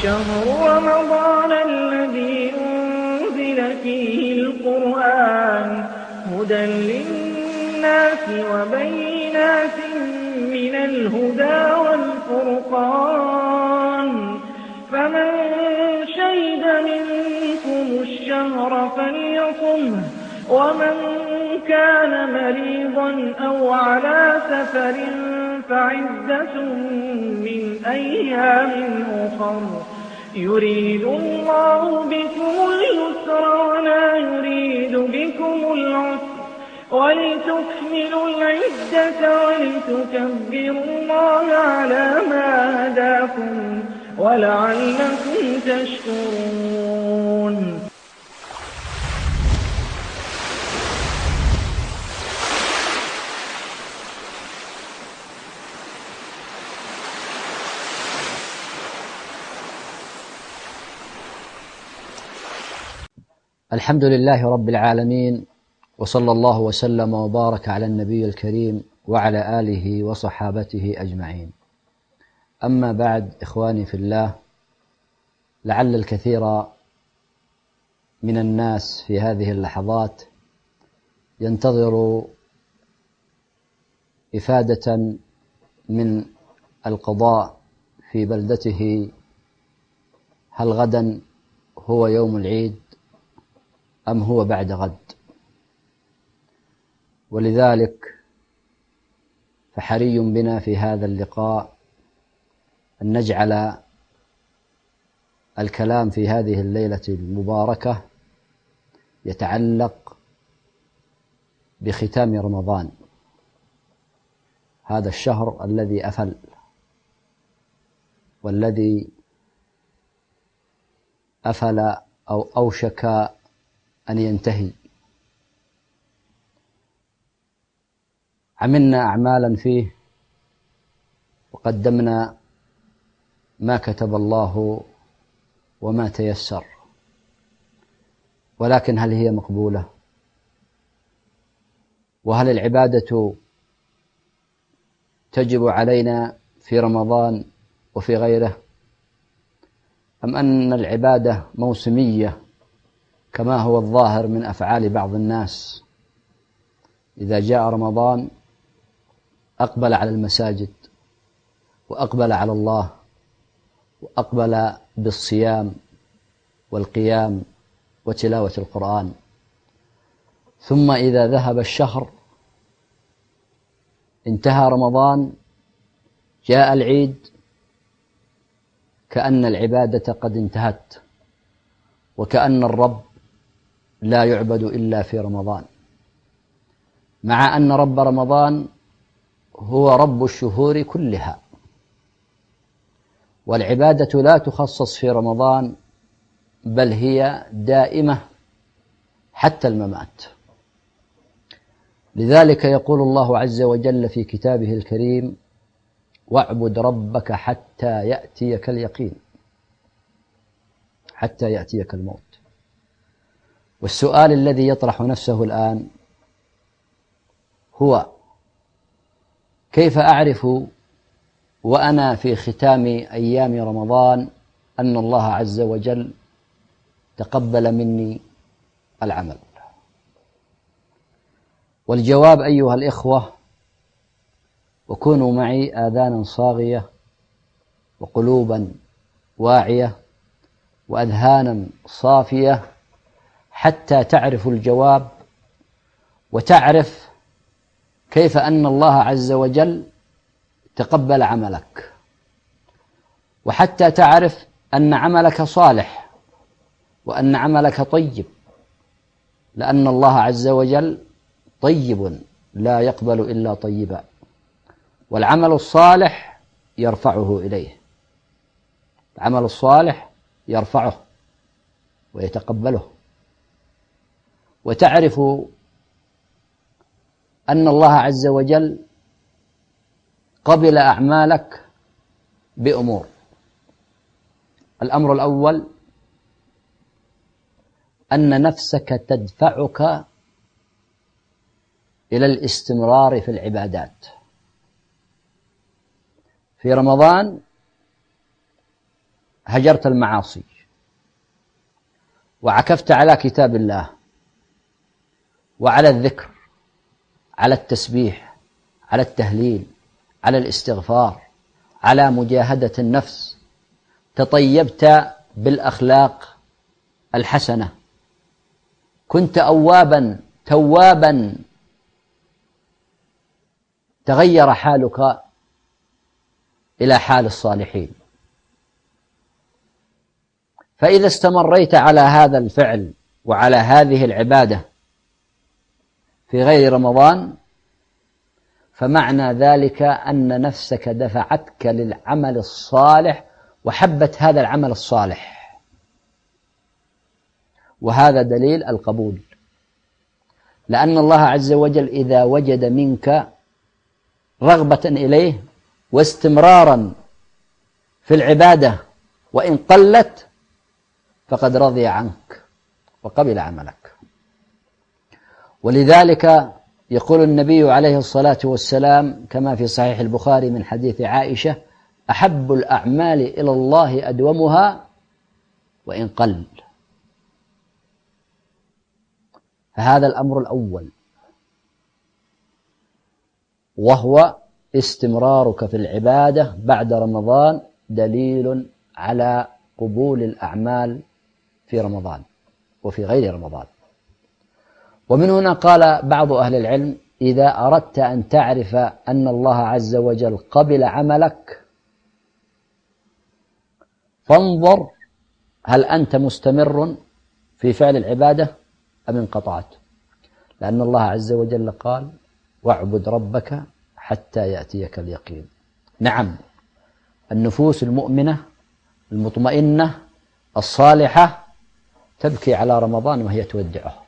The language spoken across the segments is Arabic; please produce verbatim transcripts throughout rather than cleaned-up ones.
شهر رمضان الذي أنزل فيه القرآن هدى للناس وبينات من الهدى والفرقان فمن شهد منكم الشهر فليصمه ومن كان مريضا أو على سفر فعدة من أيام أخر يريد الله بكم اليسر ولا يريد بكم العسر ولتكملوا العدة ولتكبروا الله على ما هداكم ولعلكم تشكرون. الحمد لله رب العالمين، وصلى الله وسلم وبارك على النبي الكريم وعلى آله وصحابته أجمعين. أما بعد، إخواني في الله، لعل الكثير من الناس في هذه اللحظات ينتظر إفادة من القضاء في بلدته، هل غدا هو يوم العيد أم هو بعد غد؟ ولذلك فحري بنا في هذا اللقاء أن نجعل الكلام في هذه الليلة المباركة يتعلق بختام رمضان، هذا الشهر الذي أفل والذي أفل أو أوشك أن ينتهي. عملنا أعمالا فيه وقدمنا ما كتب الله وما تيسر، ولكن هل هي مقبولة؟ وهل العبادة تجب علينا في رمضان وفي غيره، أم أن العبادة موسمية كما هو الظاهر من أفعال بعض الناس؟ إذا جاء رمضان أقبل على المساجد وأقبل على الله وأقبل بالصيام والقيام وتلاوة القرآن، ثم إذا ذهب الشهر انتهى رمضان جاء العيد كأن العبادة قد انتهت، وكأن الرب لا يعبد إلا في رمضان، مع أن رب رمضان هو رب الشهور كلها، والعبادة لا تخصص في رمضان بل هي دائمة حتى الممات. لذلك يقول الله عز وجل في كتابه الكريم: واعبد ربك حتى يأتيك اليقين، حتى يأتيك الموت. والسؤال الذي يطرح نفسه الآن هو: كيف أعرف وأنا في ختام أيام رمضان أن الله عز وجل تقبل مني العمل؟ والجواب أيها الإخوة، وكونوا معي آذانا صاغية وقلوبا واعية وأذهانا صافية حتى تعرفوا الجواب، وتعرف كيف أن الله عز وجل تقبل عملك، وحتى تعرف أن عملك صالح وأن عملك طيب، لأن الله عز وجل طيب لا يقبل إلا طيبا، والعمل الصالح يرفعه إليه، العمل الصالح يرفعه ويتقبله. وتعرف أن الله عز وجل قبل أعمالك بأمور. الأمر الأول: أن نفسك تدفعك إلى الاستمرار في العبادات. في رمضان هجرت المعاصي وعكفت على كتاب الله وعلى الذكر، على التسبيح، على التهليل، على الاستغفار، على مجاهدة النفس، تطيبت بالأخلاق الحسنة، كنت أوابا توابا، تغير حالك إلى حال الصالحين. فإذا استمريت على هذا الفعل وعلى هذه العبادة في غير رمضان، فمعنى ذلك أن نفسك دفعتك للعمل الصالح وحبت هذا العمل الصالح، وهذا دليل القبول، لأن الله عز وجل إذا وجد منك رغبة إليه واستمرارا في العبادة وإن قلت فقد رضي عنك وقبل عملك. ولذلك يقول النبي عليه الصلاة والسلام كما في صحيح البخاري من حديث عائشة: أحب الأعمال إلى الله أدومها وإن قل. فهذا الأمر الأول، وهو استمرارك في العبادة بعد رمضان دليل على قبول الأعمال في رمضان وفي غير رمضان. ومن هنا قال بعض أهل العلم: إذا أردت أن تعرف أن الله عز وجل قبل عملك فانظر هل أنت مستمر في فعل العبادة أم انقطعت، لأن الله عز وجل قال: واعبد ربك حتى يأتيك اليقين. نعم، النفوس المؤمنة المطمئنة الصالحة تبكي على رمضان وهي تودعه.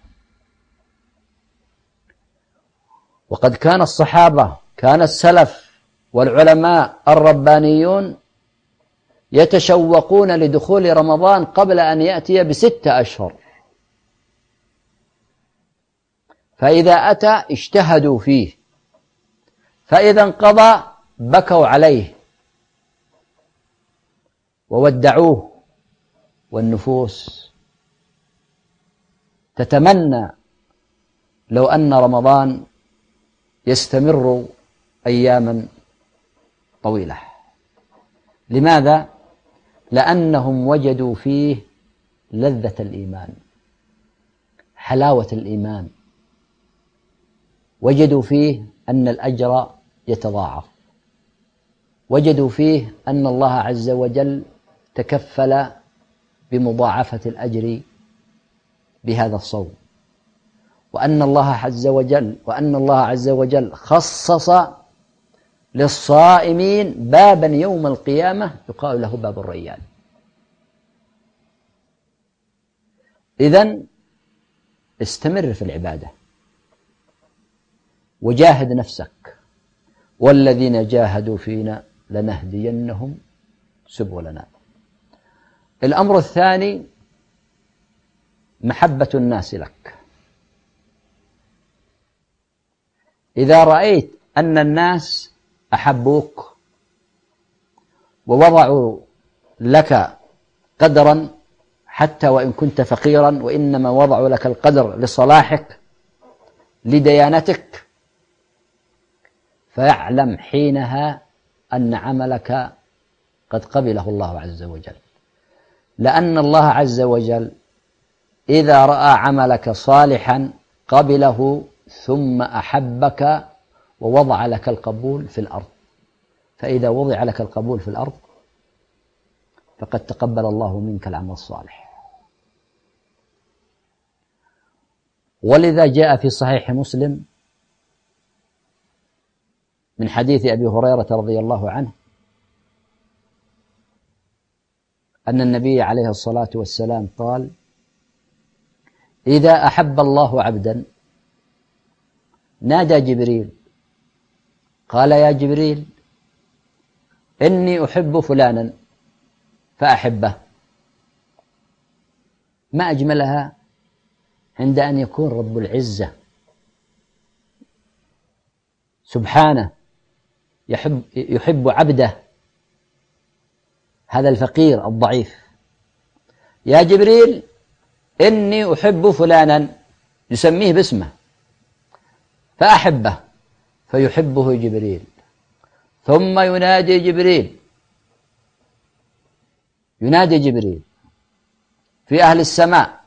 وقد كان الصحابة، كان السلف والعلماء الربانيون يتشوقون لدخول رمضان قبل أن يأتي بستة أشهر، فإذا أتى اجتهدوا فيه، فإذا انقضى بكوا عليه وودعوه. والنفوس تتمنى لو أن رمضان يستمر أياما طويلة. لماذا؟ لأنهم وجدوا فيه لذة الإيمان، حلاوة الإيمان، وجدوا فيه أن الأجر يتضاعف، وجدوا فيه أن الله عز وجل تكفل بمضاعفة الأجر بهذا الصوم، وأن الله عز وجل وأن الله عز وجل خصص للصائمين بابا يوم القيامة يقال له باب الريان. إذن استمر في العبادة وجاهد نفسك، والذين جاهدوا فينا لنهدينهم سبلنا. الأمر الثاني محبة الناس لك. إذا رأيت أن الناس أحبوك ووضعوا لك قدرا حتى وإن كنت فقيرا، وإنما وضعوا لك القدر لصلاحك لديانتك، فيعلم حينها أن عملك قد قبله الله عز وجل، لأن الله عز وجل إذا رأى عملك صالحا قبله ثم أحبك ووضع لك القبول في الأرض. فإذا وضع لك القبول في الأرض فقد تقبل الله منك العمل الصالح. ولذا جاء في صحيح مسلم من حديث أبي هريرة رضي الله عنه أن النبي عليه الصلاة والسلام قال: إذا أحب الله عبدا نادى جبريل قال: يا جبريل إني أحب فلانا فأحبه. ما أجملها عند أن يكون رب العزة سبحانه يحب, يحب عبده هذا الفقير الضعيف: يا جبريل إني أحب فلانا، يسميه باسمه فأحبه، فيحبه جبريل. ثم ينادي جبريل ينادي جبريل في أهل السماء: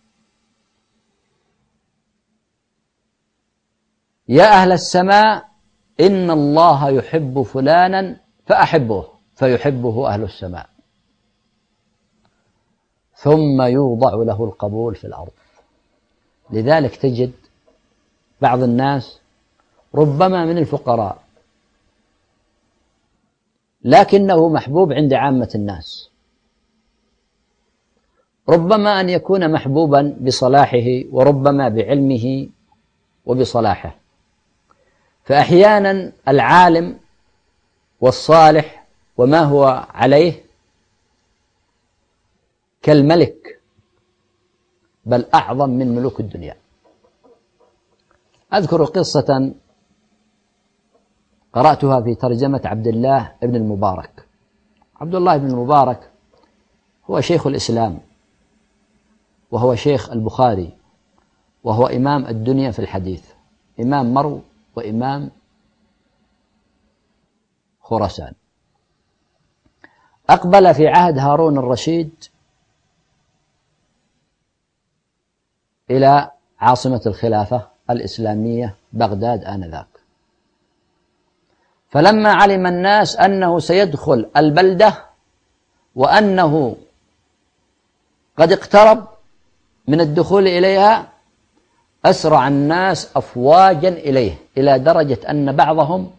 يا أهل السماء إن الله يحب فلانا فأحبه، فيحبه أهل السماء. ثم يوضع له القبول في الأرض. لذلك تجد بعض الناس ربما من الفقراء لكنه محبوب عند عامة الناس، ربما أن يكون محبوبا بصلاحه وربما بعلمه وبصلاحه. فأحيانا العالم والصالح وما هو عليه كالملك، بل أعظم من ملوك الدنيا. أذكر قصة قرأتها في ترجمة عبد الله بن المبارك. عبد الله بن المبارك هو شيخ الإسلام، وهو شيخ البخاري، وهو إمام الدنيا في الحديث، إمام مرو وإمام خراسان. أقبل في عهد هارون الرشيد إلى عاصمة الخلافة الإسلامية بغداد آنذاك، فلما علم الناس أنه سيدخل البلدة وأنه قد اقترب من الدخول إليها، أسرع الناس أفواجا إليه، إلى درجة أن بعضهم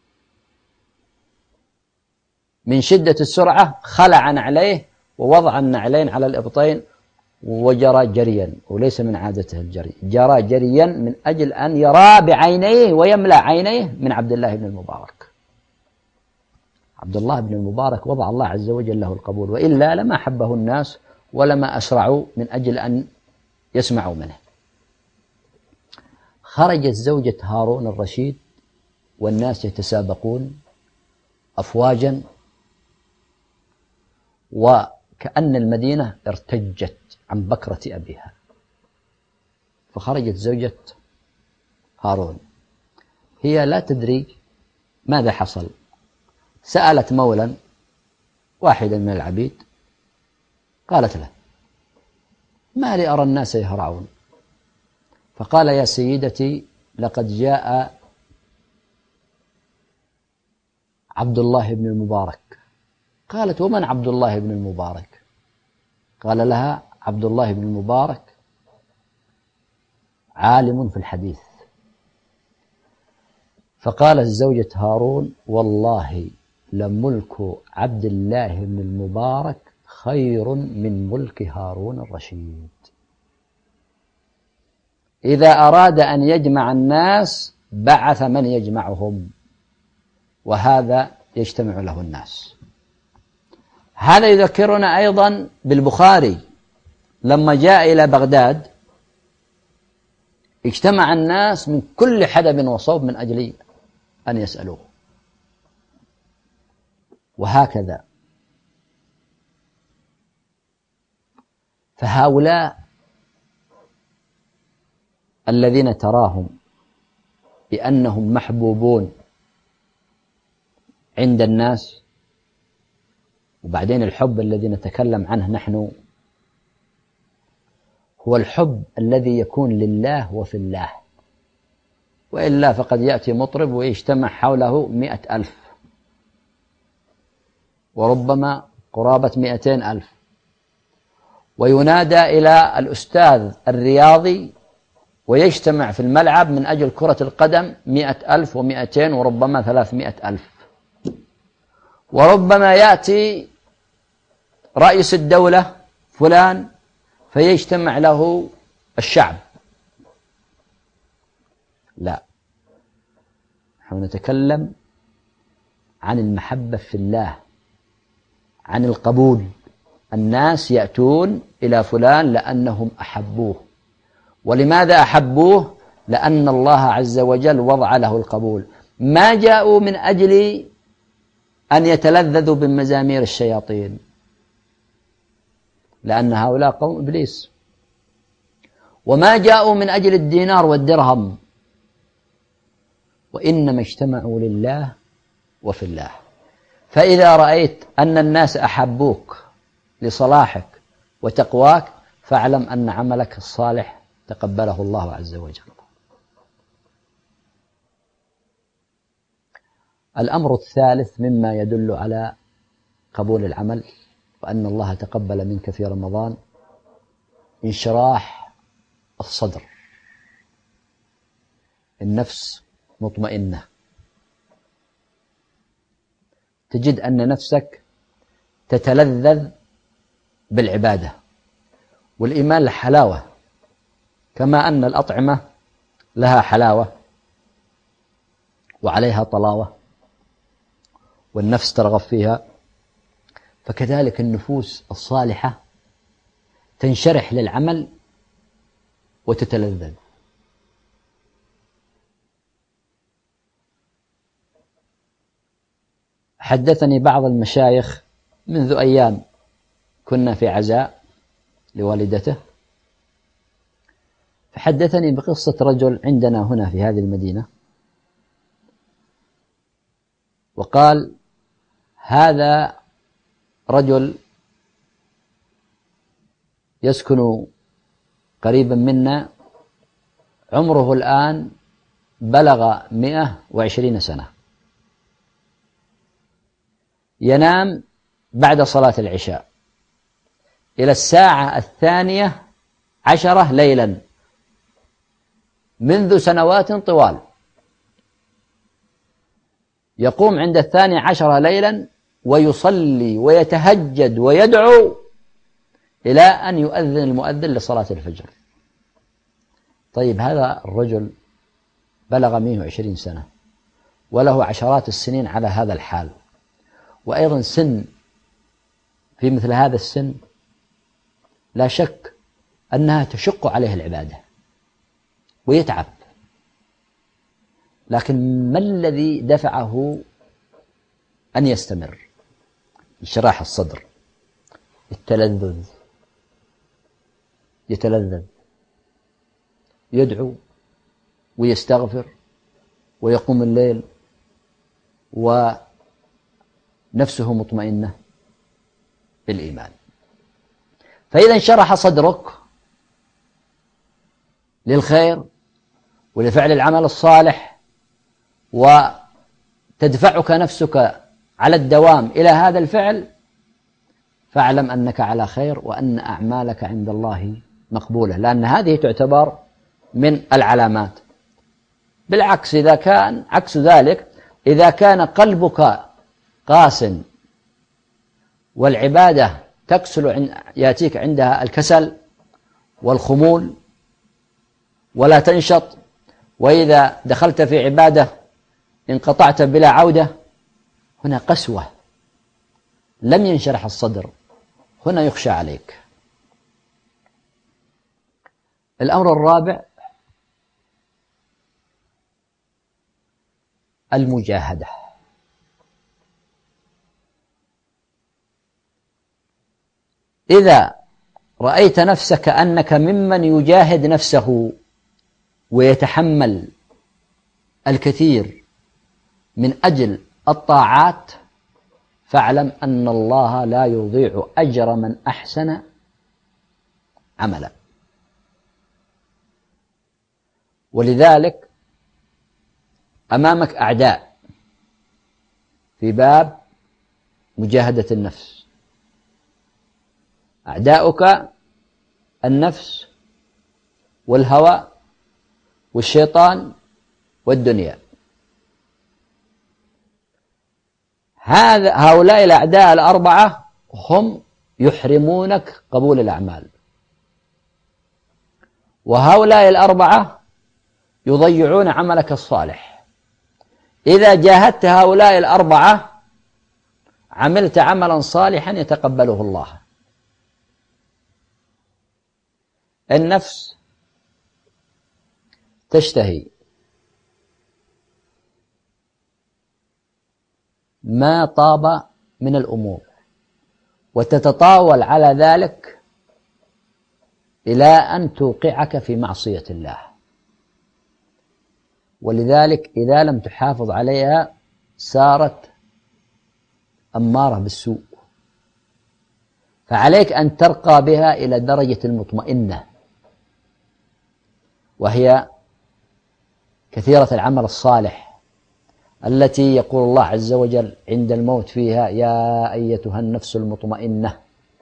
من شدة السرعة خلع نعليه ووضع النعلين على الإبطين وجرى جريا، وليس من عادته الجري، جرى جريا من أجل أن يرى بعينيه ويملأ عينيه من عبد الله بن المبارك. عبد الله بن المبارك وضع الله عز وجل له القبول، وإلا لما حبه الناس ولما أسرعوا من أجل أن يسمعوا منه. خرجت زوجة هارون الرشيد والناس يتسابقون أفواجا، وكأن المدينة ارتجت عن بكرة أبيها. فخرجت زوجة هارون، هي لا تدري ماذا حصل. سألت مولا واحدا من العبيد، قالت له: ما لي أرى الناس يهرعون؟ فقال: يا سيدتي، لقد جاء عبد الله بن المبارك. قالت: ومن عبد الله بن المبارك؟ قال لها: عبد الله بن المبارك عالم في الحديث. فقالت زوجة هارون: والله لملك عبد الله بن المبارك خير من ملك هارون الرشيد. إذا أراد أن يجمع الناس بعث من يجمعهم، وهذا يجتمع له الناس. هذا يذكرنا أيضا بالبخاري لما جاء إلى بغداد اجتمع الناس من كل حدب وصوب من أجل أن يسألوه. وهكذا فهؤلاء الذين تراهم بأنهم محبوبون عند الناس، وبعدين الحب الذي نتكلم عنه نحن هو الحب الذي يكون لله وفي الله، وإلا فقد يأتي مطرب ويجتمع حوله مئة ألف وربما قرابة مئتين ألف، وينادى إلى الأستاذ الرياضي ويجتمع في الملعب من أجل كرة القدم مئة ألف ومئتين وربما ثلاثمائة ألف، وربما يأتي رئيس الدولة فلان فيجتمع له الشعب. لا، نحن نتكلم عن المحبة في الله، عن القبول. الناس يأتون إلى فلان لأنهم أحبوه. ولماذا أحبوه؟ لأن الله عز وجل وضع له القبول. ما جاءوا من أجل أن يتلذذوا بمزامير الشياطين، لأن هؤلاء قوم إبليس، وما جاءوا من أجل الدينار والدرهم، وإنما اجتمعوا لله وفي الله. فإذا رأيت أن الناس أحبوك لصلاحك وتقواك فاعلم أن عملك الصالح تقبله الله عز وجل. الأمر الثالث مما يدل على قبول العمل وأن الله تقبل منك في رمضان انشراح الصدر، النفس مطمئنة، تجد أن نفسك تتلذذ بالعبادة، والإيمان له حلاوة كما أن الأطعمة لها حلاوة وعليها طلاوة والنفس ترغب فيها، فكذلك النفوس الصالحة تنشرح للعمل وتتلذذ. حدثني بعض المشايخ منذ أيام كنا في عزاء لوالدته، فحدثني بقصة رجل عندنا هنا في هذه المدينة، وقال هذا رجل يسكن قريبا منا، عمره الآن بلغ مئة وعشرين سنة، ينام بعد صلاة العشاء إلى الساعة الثانية عشرة ليلا منذ سنوات طوال، يقوم عند الثانية عشرة ليلا ويصلي ويتهجد ويدعو إلى أن يؤذن المؤذن لصلاة الفجر. طيب هذا الرجل بلغ مئة وعشرين سنة وله عشرات السنين على هذا الحال، وأيضا سن في مثل هذا السن لا شك أنها تشق عليه العبادة ويتعب، لكن ما الذي دفعه أن يستمر؟ انشراح الصدر، التلذذ، يتلذذ، يدعو ويستغفر ويقوم الليل ونفسه مطمئنة بالإيمان. فإذا انشرح صدرك للخير ولفعل العمل الصالح وتدفعك نفسك على الدوام إلى هذا الفعل، فاعلم أنك على خير وأن أعمالك عند الله مقبولة، لأن هذه تعتبر من العلامات. بالعكس إذا كان عكس ذلك، إذا كان قلبك قاس والعبادة تكسل يأتيك عندها الكسل والخمول ولا تنشط، وإذا دخلت في عبادة انقطعت بلا عودة، هنا قسوة، لم ينشرح الصدر، هنا يخشى عليك. الأمر الرابع المجاهدة. إذا رأيت نفسك أنك ممن يجاهد نفسه ويتحمل الكثير من أجل الطاعات، فاعلم أن الله لا يضيع أجر من أحسن عملا. ولذلك أمامك أعداء في باب مجاهدة النفس. أعداؤك النفس والهوى والشيطان والدنيا. هذا هؤلاء الأعداء الأربعة هم يحرمونك قبول الأعمال، وهؤلاء الأربعة يضيعون عملك الصالح. إذا جاهدت هؤلاء الأربعة عملت عملا صالحا يتقبله الله. النفس تشتهي ما طاب من الأمور، وتتطاول على ذلك إلى أن توقعك في معصية الله. ولذلك إذا لم تحافظ عليها صارت أمارة بالسوء، فعليك أن ترقى بها إلى درجة المطمئنة، وهي كثيرة العمل الصالح التي يقول الله عز وجل عند الموت فيها: يا أيتها النفس المطمئنة.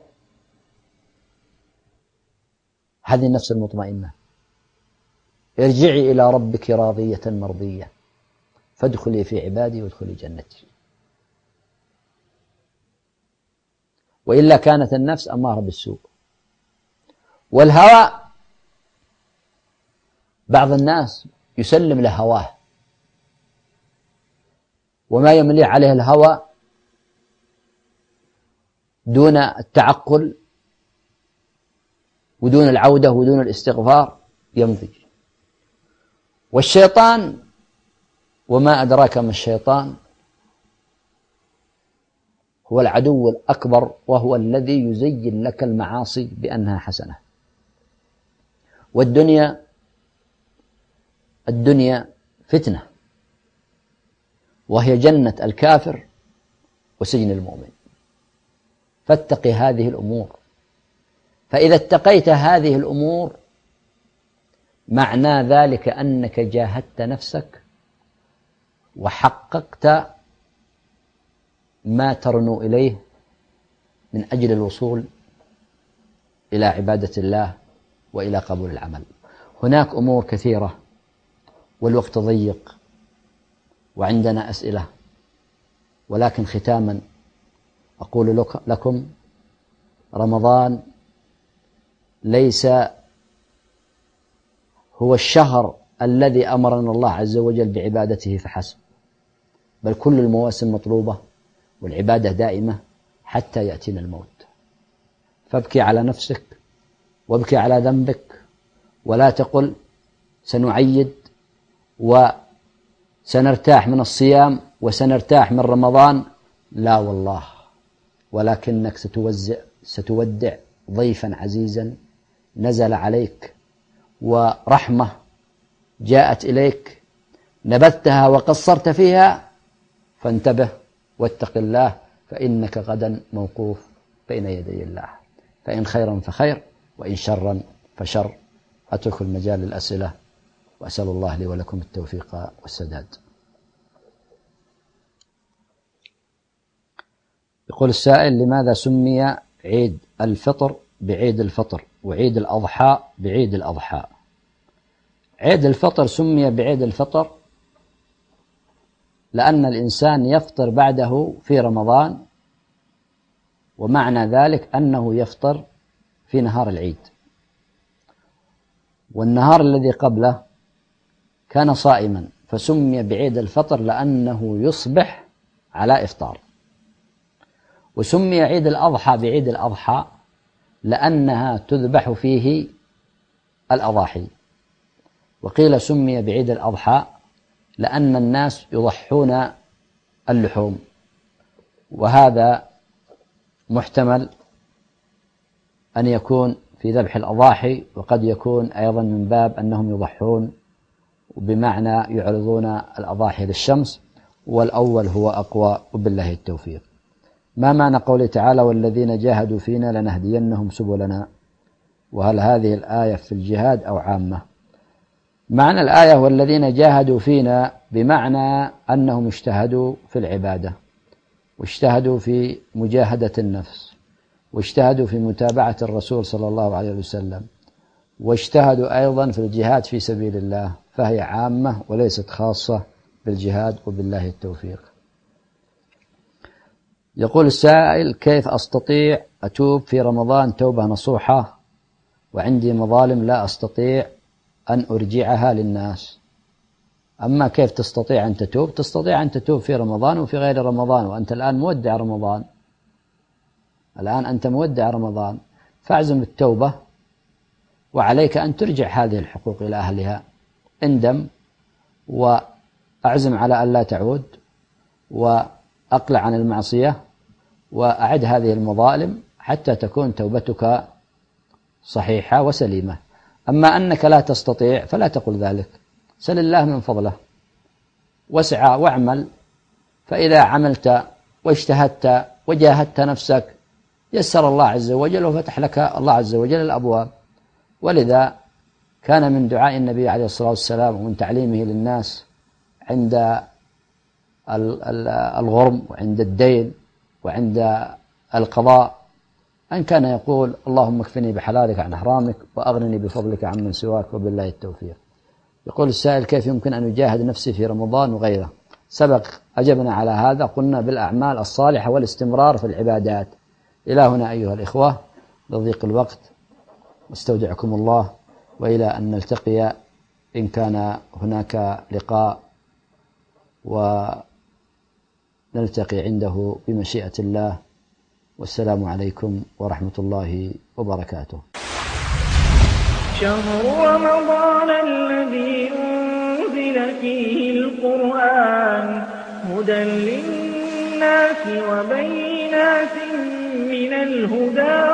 هذه النفس المطمئنة ارجعي إلى ربك راضية مرضية فادخلي في عبادي وادخلي جنتي. وإلا كانت النفس أمارة بالسوء. والهوى بعض الناس يسلم لهواه، وما يملي عليه الهوى دون التعقل ودون العودة ودون الاستغفار يمضي. والشيطان وما أدراك ما الشيطان هو العدو الأكبر، وهو الذي يزين لك المعاصي بأنها حسنة. والدنيا الدنيا فتنة، وهي جنة الكافر وسجن المؤمن. فاتق هذه الأمور، فإذا اتقيت هذه الأمور معنى ذلك أنك جاهدت نفسك وحققت ما ترنو إليه من أجل الوصول إلى عبادة الله وإلى قبول العمل. هناك أمور كثيرة والوقت ضيق وعندنا أسئلة، ولكن ختاما أقول لكم: رمضان ليس هو الشهر الذي أمرنا الله عز وجل بعبادته فحسب، بل كل المواسم مطلوبة والعبادة دائمة حتى يأتينا الموت. فابكي على نفسك وابكي على ذنبك، ولا تقل سنعيد وسنرتاح من الصيام وسنرتاح من رمضان، لا والله، ولكنك ستوزع ستودع ضيفا عزيزا نزل عليك ورحمة جاءت إليك نبذتها وقصرت فيها، فانتبه واتق الله، فإنك غدا موقوف بين يدي الله، فإن خيرا فخير وإن شرا فشر. أترك المجال للأسئلة، وأسأل الله لي ولكم التوفيق والسداد. يقول السائل: لماذا سمي عيد الفطر بعيد الفطر وعيد الأضحى بعيد الأضحى؟ عيد الفطر سمي بعيد الفطر لأن الإنسان يفطر بعده في رمضان، ومعنى ذلك أنه يفطر في نهار العيد، والنهار الذي قبله كان صائما، فسمي بعيد الفطر لأنه يصبح على إفطار. وسمي عيد الأضحى بعيد الأضحى لأنها تذبح فيه الأضاحي. وقيل سمي بعيد الأضحى لأن الناس يضحون اللحوم، وهذا محتمل أن يكون في ذبح الأضاحي، وقد يكون أيضا من باب أنهم يضحون بمعنى يعرضون الأضاحي للشمس، والأول هو أقوى، وبالله التوفيق. ما معنى قوله تعالى: والذين جاهدوا فينا لنهدينهم سبلنا؟ وهل هذه الآية في الجهاد أو عامة؟ معنى الآية والذين جاهدوا فينا بمعنى أنهم اجتهدوا في العبادة، واجتهدوا في مجاهدة النفس، واجتهدوا في متابعة الرسول صلى الله عليه وسلم، واجتهدوا أيضا في الجهاد في سبيل الله، فهي عامة وليست خاصة بالجهاد، وبالله التوفيق. يقول السائل: كيف أستطيع أتوب في رمضان توبة نصوحة وعندي مظالم لا أستطيع أن أرجعها للناس؟ أما كيف تستطيع أن تتوب؟ تستطيع أن تتوب في رمضان وفي غير رمضان، وأنت الآن مودع رمضان، الآن أنت مودع رمضان، فاعزم التوبة، وعليك أن ترجع هذه الحقوق إلى أهلها. اندم وأعزم على أن لا تعود، أقلع عن المعصية وأعد هذه المظالم حتى تكون توبتك صحيحة وسليمة. أما أنك لا تستطيع فلا تقل ذلك، سل الله من فضله واسعى واعمل، فإذا عملت واجتهدت وجاهدت نفسك يسر الله عز وجل وفتح لك الله عز وجل الأبواب. ولذا كان من دعاء النبي عليه الصلاة والسلام ومن تعليمه للناس عند الغرم وعند الدين وعند القضاء أن كان يقول: اللهم اكفني بحلالك عن حرامك وأغنني بفضلك عمن سواك وبالله التوفيق. يقول السائل: كيف يمكن أن يجاهد نفسي في رمضان وغيره؟ سبق أجبنا على هذا، قلنا بالأعمال الصالحة والاستمرار في العبادات. إلى هنا أيها الإخوة لضيق الوقت استودعكم الله، وإلى أن نلتقي إن كان هناك لقاء ونلتقي عنده بمشيئة الله. والسلام عليكم ورحمة الله وبركاته. شهر رمضان الذي أنزل فيه القرآن هدى للناس وبينات من الهدى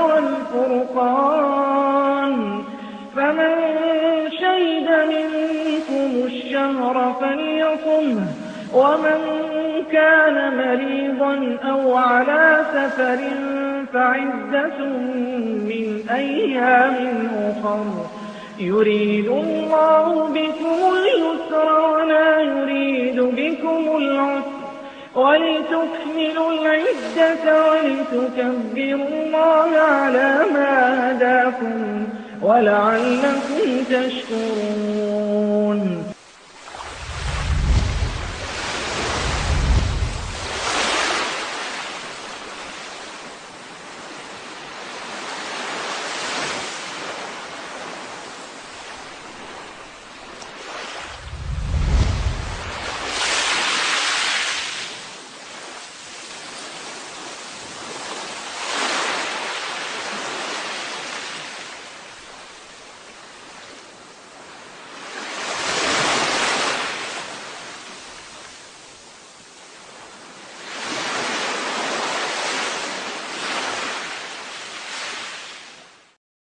والفرقان، فمن شهد منكم الشهر فليصمه، ومن كان مريضا أو على سفر فعدة من أيام أخر، يريد الله بكم اليسر ولا يريد بكم العسر، ولتكملوا العدة ولتكبروا الله على ما هداكم ولعلكم تشكرون.